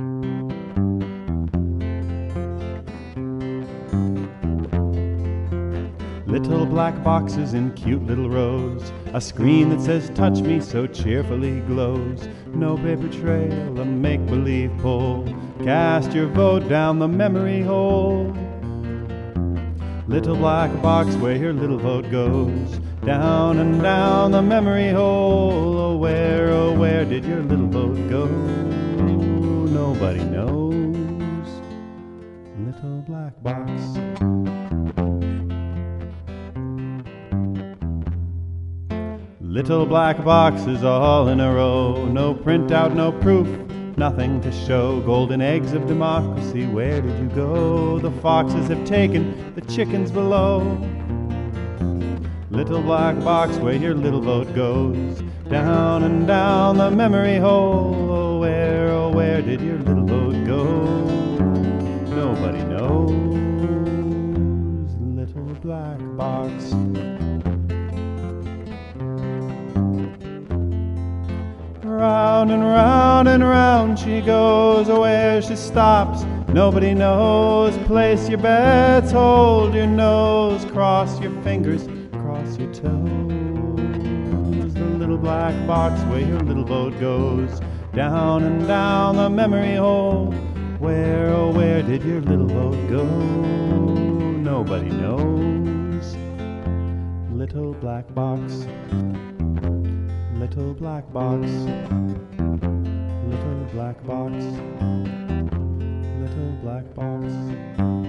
Little black boxes in cute little rows, a screen that says touch me so cheerfully glows. No paper trail, a make-believe pull, cast your vote down the memory hole. Little black box where your little vote goes, down and down the memory hole. Oh where did your little vote go? Nobody knows. Little black box. Little black boxes all in a row, no printout, no proof, nothing to show. Golden eggs of democracy, where did you go? The foxes have taken the chickens below. Little black box where your little vote goes, down and down the memory hole. Oh where did your little vote go? Nobody knows. Little black box. Round and round and round she goes, oh where she stops nobody knows. Place your bets, hold your nose, cross your fingers, cross your toes. The little black box where your little vote goes, down and down the memory hole. Where did your little vote go? Nobody knows. Little black box. Little black box, little black box, little black box.